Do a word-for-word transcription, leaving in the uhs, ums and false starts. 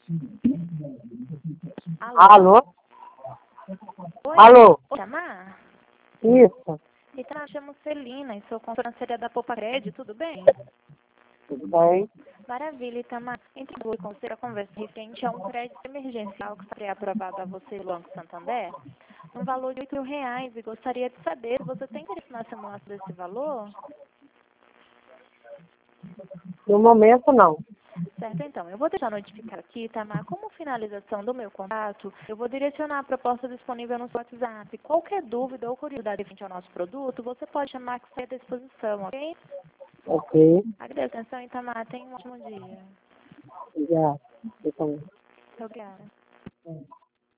Alô? Alô? Oi? Alô? Oi, Itamar? Isso, Itamar, eu chamo Celina e sou conselheira da Poupa Crédito, tudo bem? tudo bem? Maravilha, Itamar. Entre o conselho, a conversa referente a um crédito emergencial que seria aprovado a você do Banco Santander, no valor de oito mil reais, e gostaria de saber se você tem interesse na simulação desse valor? No momento, não. Certo, então. Eu vou deixar notificar aqui, Tamar, como finalização do meu contato, eu vou direcionar a proposta disponível no seu WhatsApp. Qualquer dúvida ou curiosidade referente ao nosso produto, você pode chamar que sai à disposição, ok? Ok, Agradeço a atenção, Itamar. Tenha um ótimo dia. já. Eu também. Obrigada.